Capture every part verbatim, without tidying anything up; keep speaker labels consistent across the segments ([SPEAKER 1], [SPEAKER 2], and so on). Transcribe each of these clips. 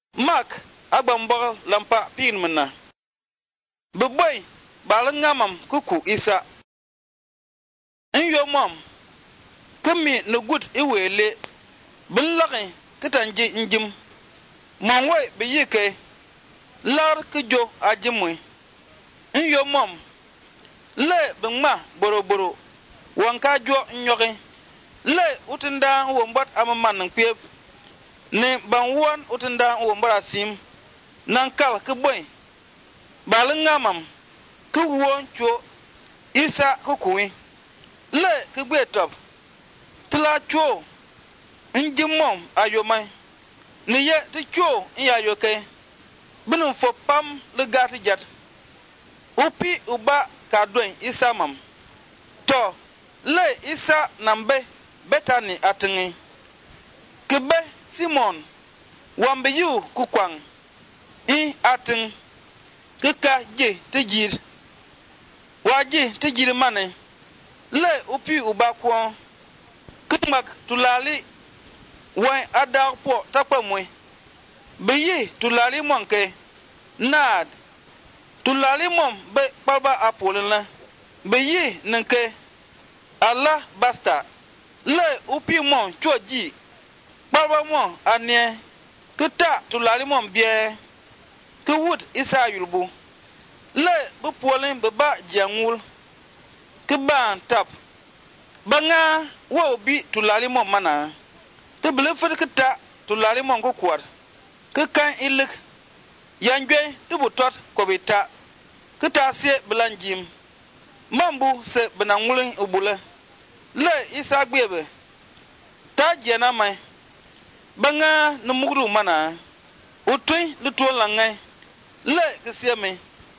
[SPEAKER 1] Mark agbambor lampa pin mena. Beboy balangamam kuku Isa. Nyo mom kemi no good iwele bin lagin kitanji njim monwe biyike lar kijo ajimwe nyo mom le bingma boroboro wanka jo nyoge le utinda wombot amaman kpeb ne ban won utinda wombara sim nankal keboy balangamam ku won cho Isa kukuwi le kegbe top tla cho njimom ayomai ni ye ti cho ya yoke binun fo pam le gati jat upi uba kadwen Isa mam to le Isa nambe betani atingi kebe Simon wambe yu kukwang i ating kika je tijir waji tijir mane le upi uba kwa kimak tulali wan adar po tapamwe beyi tulali monke nad tulali mom be palba apolina beyi nanke Allah basta le upi mon choji palba mon anie kita tulali mom bie ke wud Isa yulbu le bu polin be ba jangul ke ban tap banga wo bi tulali mom mana te ble fere kita tulali mom ko kwar ke kan ilik yanjwe te butot ko bita kita se blanjim mambu se benangulin ubule le Isa gbebe ta jena mai banga no mugru mana utui luto langai le ke siame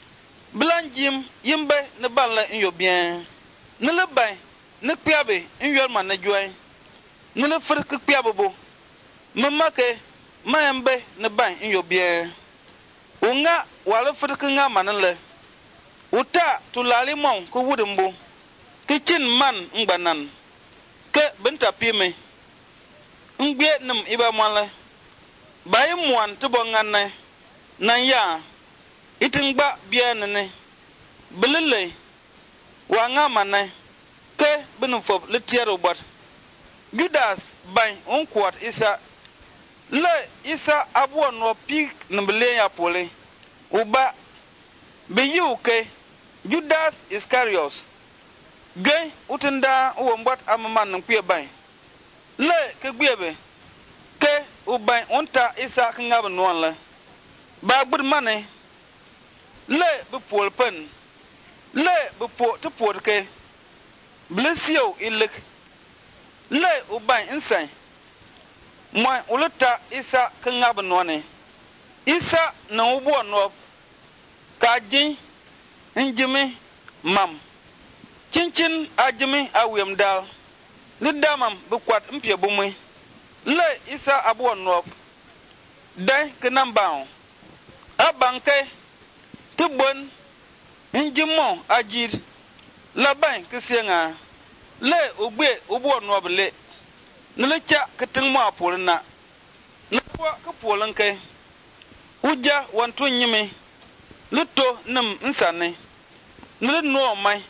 [SPEAKER 1] blanjim yimbe ne balle nyo bien ne le bay ne piabe nyor man na joy ne le fere ke piabe bo mamake mayambe ne bay nyo bien unga wala fere ke nga man le uta tulali mon ko wudumbo ke chin man ngbanan ke benta pime ngbe num iba mala bayi muan to bonganne nan ya itingba bianene belele wa nga manne ke benu fob le tiaro bot Judas bay on kwat Isa le Isa abu no pik nbele ya pole uba be yuke Judas Iscariot gwe utinda uwombot amaman nkwe bay le ke gbebe ke ubai onta Isa ngab nwanla ba gbud mane le bu pol pen le bu po te por ke blesio ilik le ubai insan moi ulata Isa ngab nwane Isa na ubo no ka jin njimi mam chinchin ajimi awem dal le damam bu kwat mpie bumwe le Isa abu no dai ke nambao abanke tubon njimo ajir la ban ke senga le ogbe obu no bele le cha ketin mo apolina le kwa ke polanke uja wantu nyime luto nam nsane le no mai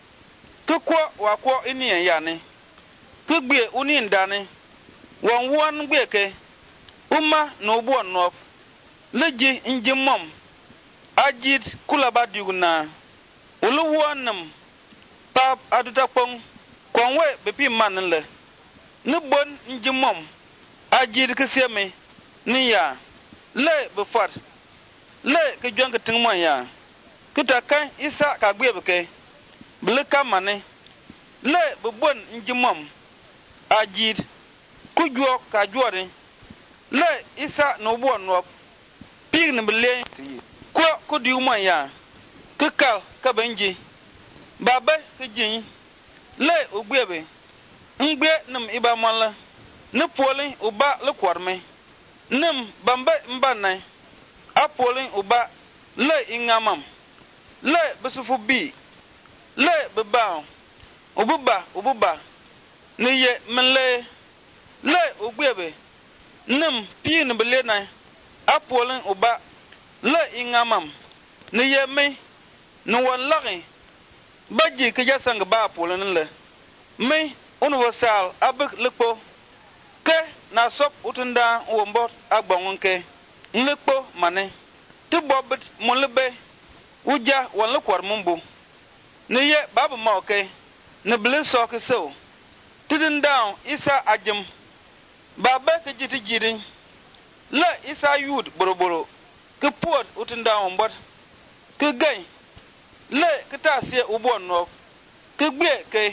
[SPEAKER 1] ke kwa wa kwa ini ya ne ke gbe uni ndane wan wan gbeke umma no bo no leji njimom ajid kulaba diguna ulu wonam pap aduta pon konwe bepi manle ne bon njimom ajid keseme ni ya le befat le ke jonga tingmo ya kita kan Isa ka gbebeke bleka mane le bebon njimom ajid kujwo ka jwore le Isa no bo no pig ne bele ko ko di umon ya ke kal ka benji babe ke jin le ogbebe ngbe nam iba mala ne polin uba le kwarme nem bambe mbanai apolin uba le ingamam le besufu bi le beba obuba obuba ne ye menle le ogbebe nem pi ne bele nai apolin uba le ingamam ne yeme ne wallahi baji ke jasang ba apolin le me universal abek lekpo ke na sop utunda wombot agbonke lekpo mane ti bobet mulbe uja wala kwar mumbu ne ye babu mauke ne ble sok so tidin down isa ajim baba ke jiti jidin la isa yud boroboro ke pod utunda wombot ke gay le ke tasie ubon no ke gbe ke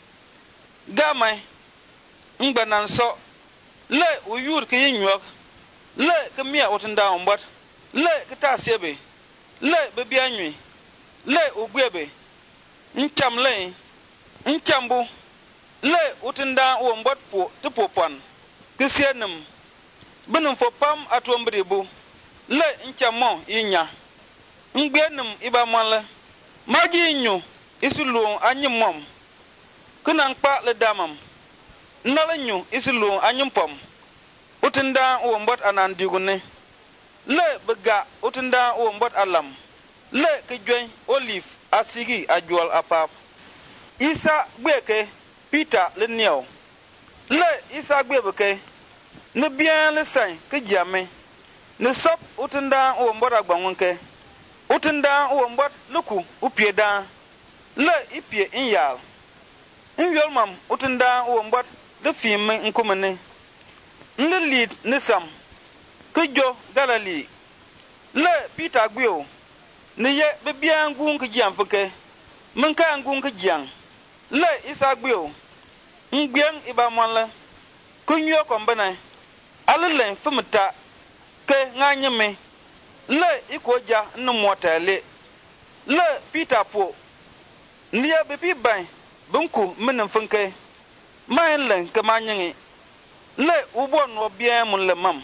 [SPEAKER 1] gamai ngbanan so le uyur ke yinyok le ke mia utunda wombot le ke tasie be le bebi anwi le ogwebe ncham le nchambu le utunda wombot po tupopon kisienem binum fo pam atombribu le nchamo inya ngbenem ibamale maji nyu isulu anyimom kuna nkpa le damam nale nyu isulu anyimpom utunda wombot anandigune le bega utunda wombot alam le kejwen olive asigi ajual apap isa gbeke peter le niao le isa gbebeke ne bien le sain ke jame ne sop utunda wombot agbanwonke utunda wombot luku upieda le ipie inyal inyolmam utunda wombot de fime nkumene le lead nisam kejo galali le peter gbio ne ye bebia ngun ke jiam feke menka ngun ke jiang le isa gbio ngbiang ibamonle kunyo kombana allen fumta ke nganyeme le ikoja nnumotale le peter po niya bepi ban bunku menen funke mayen ke manyengi le ubon no bien mun le mam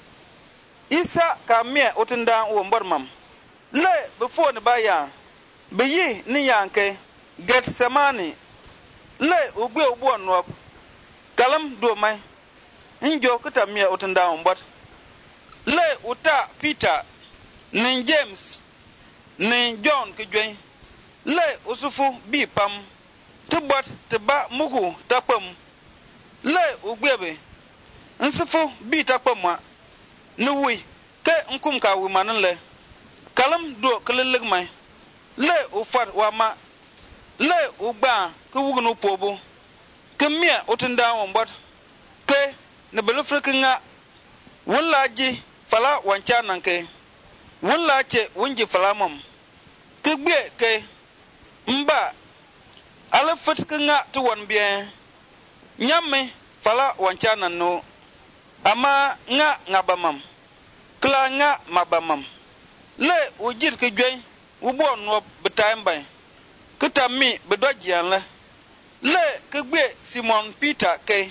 [SPEAKER 1] isa ka mie utunda wombor mam le before ne baya be yi ni yanke get semani le ugbe ubon no kalam do mai njo kuta mie utunda wombor le uta peter ni james ni john kejwen le usufu bi pam tubot teba mugu tapam le ugbebe nsufu bi tapamwa nuwi ke nkum ka wi manan le kalam do kelelig mai le ufar wa ma le ugba ke wugunu pobo ke mia utunda wombot ke ne belufrekinga wallaji fala wancha nanke walla che wunji fala mom ke gbe ke mba ala fat ke nga to won bien nyamme fala wancha nanno ama nga ngabamam kla nga mabamam le ujir ke gwe ubo no betaim ban ke tammi bedojian la le ke gbe simon peter ke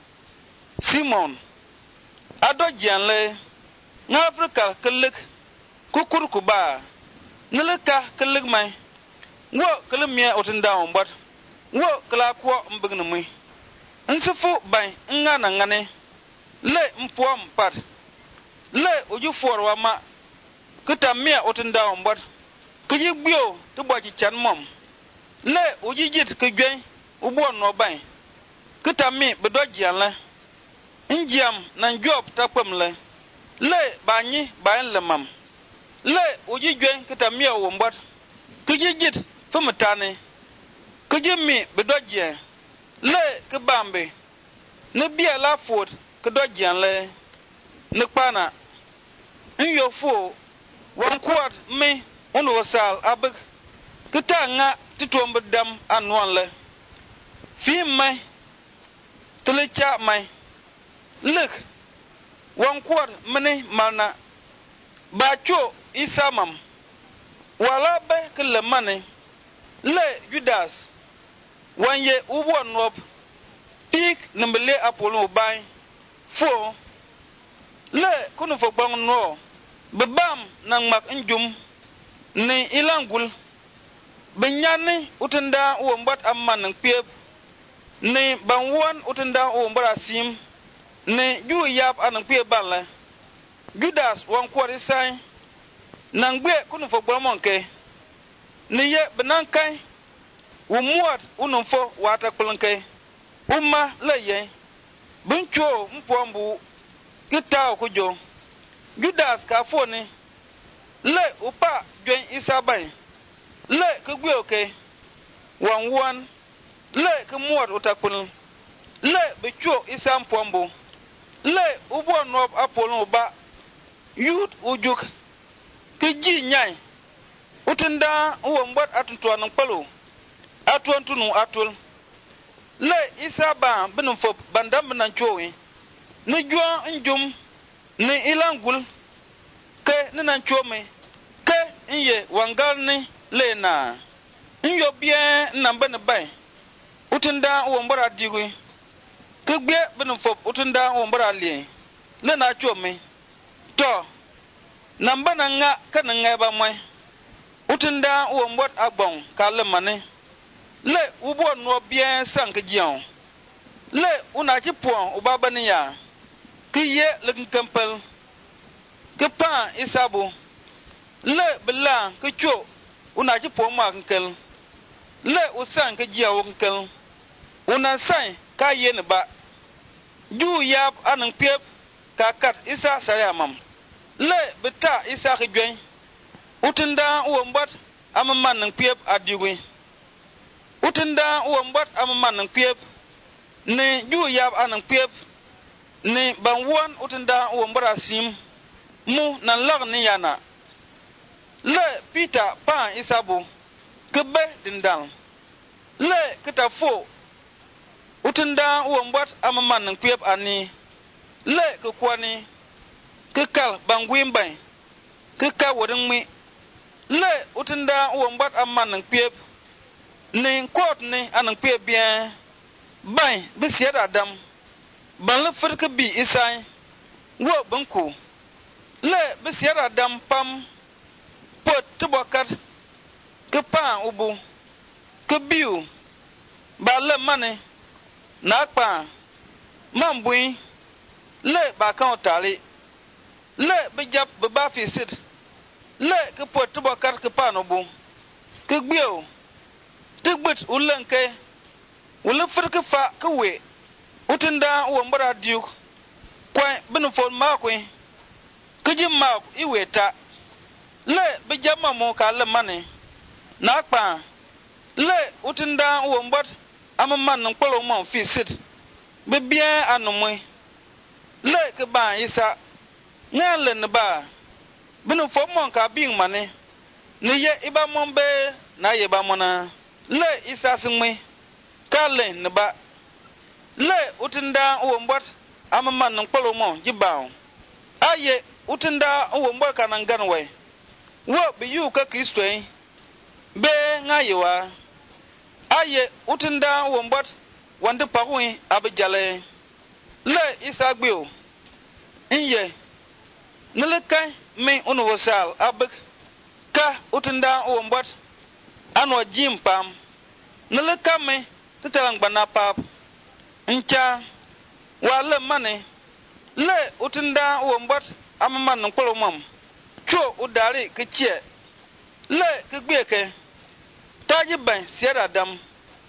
[SPEAKER 1] simon adojian le nga afrika kelik kukur kuba nilika kelik mai wo kelimia otunda ombot wo kala ko mbignumi nsufu ban nga na ngane le mpuam pat le uju forwa ma kutamia otunda ombot kuji gbio to boji chan mom le uji jit kegwen ubo no ban kutami bedojian la njiam na job takwam le le banyi bayan lamam le uji gwen kita miya wombot kiji jit fumutane kiji mi bedojie le kibambe ne bia la fort kedojian le ne kpana nyo fo wan kwat me universal abek kita nga titombe dam anwan le fi mai telecha mai lek wan kwat mene malna bacho isamam wala be kele mane le judas wanye ubon nop pik nembele apolo bai fo le kunu fo gbang no bebam nang mak njum ni ilangul benyane utenda wombat amman nang piep ni bangwan utenda wombara sim ni ju yap anang piep balla Judas wan kwari sai nangbe kunu fo gbolmonke niye benankai umuat unumfo wata kulunke umma leye buncho mpombu kita kujo Judas ka foni le upa jwen isabai le kugwe oke wan wan le kumuat utakun le becho isa mpombu le ubo nob apolon ba yut ujuk kiji nyai utunda uwombat atuntua nan palo atuan tunu atul le isaba binum fop bandam nan chowi ni jwa njum ni ilangul ke ni nan chome ke inye wangal ni le na nyo bien namba ne bai utunda uwombara digwi ke gbe binum fop utunda uwombara le le na chome to namba na nga kana nga ba mai utunda uwombot agbon kalemane le ubo no bien sank jion le una ci pon ubaba ni ya kiye le kampel ke pa isabu le bla ke cho una ci pon ma kankel le usan ke jiawo kankel una sai ka yen ba ju yap anan pep ka kat isa saryamam le beta isa ke gwen utunda uwombot amman nan pep adigwe utunda uwombot amman nan pep ne ju yab anan pep ne banwan utunda uwombora sim mu nan lag ni yana le Peter pa isabu kebe dindal le kita fo utunda uwombot amman nan pep ani le ke kwani ke kal bangwimbai ke ka wodin mi le utunda uwombot amman nan pep ne kot ne anan pep bien bai bi siada adam ban le furke bi isai wo banku le bi siada adam pam pot tubokat ke pa ubu ke biu ba le mane na pa mambui le ba kan tali le bi jap bi ba fi sit le ke pot tubokat ke pa no bu ke biu tigbit ulenke wala furke fa ka we utunda uwombara diuk kwa binu fon makwe kiji mak iweta le bijama mo ka le mane na pa le utunda uwombot amman nan kpolo mo fi sit be bien anumwe le ke ba isa ngale ne ba binu fon mo ka bin mane ni ye iba mo be na ye ba mo na le isa singme kale ne ba le utunda uwombot amman nan kpolo mo jibaw aye utunda uwombot kanan ganwe wo bi yu ka kristo be ngayewa aye utunda uwombot wande pawi abijale le isa gbeo inye nelekai me universal abik ka utunda uwombot ano jimpam neleka me tetalang bana pap ncha wale mane le utunda uwombot amman nan kpolo mom cho udari ke chie le ke gbeke taji ban siada dam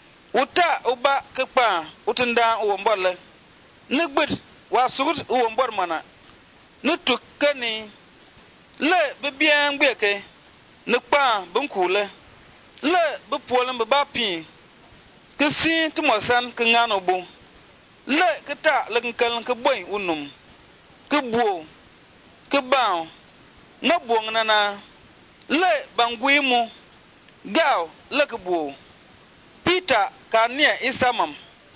[SPEAKER 1] uta uba ke pa utunda uwombot le nigbit wa sugut uwombot mana nutuk kani le bibien gbeke nikpa bunkule le be polen be ba pi ke si timosan ke ngano bu le ke ta le nkel ke boy unum ke buo ke ba na buong nana le bangui mu gao le ke buo Peter ka ne isamam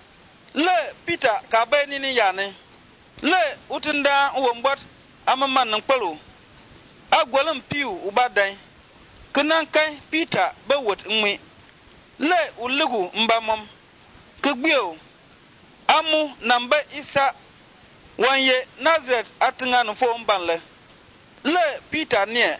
[SPEAKER 1] le Peter ka be ni ni yane le utunda uwombot amman nan kpalo agwalem piu ubadan kenan kai Peter be wot nwi le ulugu mbamom kegbio amu namba isa wanye Nazareth atinga no fo mbanle le Peter ne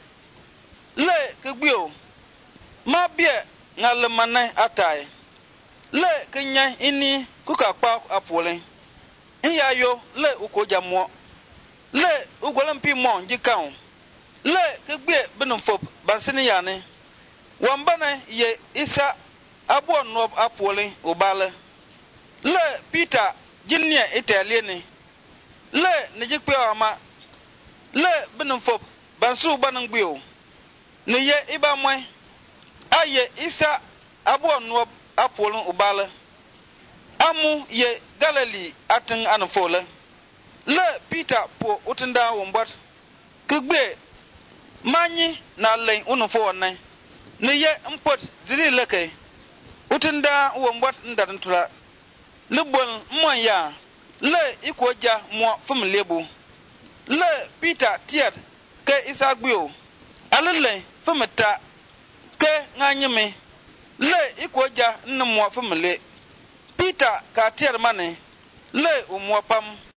[SPEAKER 1] le kegbio ma bie ngale manai atai le kenya ini kuka pa apole iya yo le ukojamo le ugwalam pi mon jikao le ke gbe binum fop bansini yani wambane ye isa abo nob apole ubale le Peter jinnia italieni le ne jikpe ama le binum fop bansu banang bio ne ye iba moy aye isa abo nob apole ubale amu ye Galilee atin anfole le Peter po utunda wombot kugbe manyi na len unfo ne ne ye mpot ziri leke utunda wombot ndarntula le bol moya le ikoja mo fumlebu le Peter tiat ke isagbio alele fumta ke nganyime le ikoja nmo fumle Peter ka tiar mane le umwapam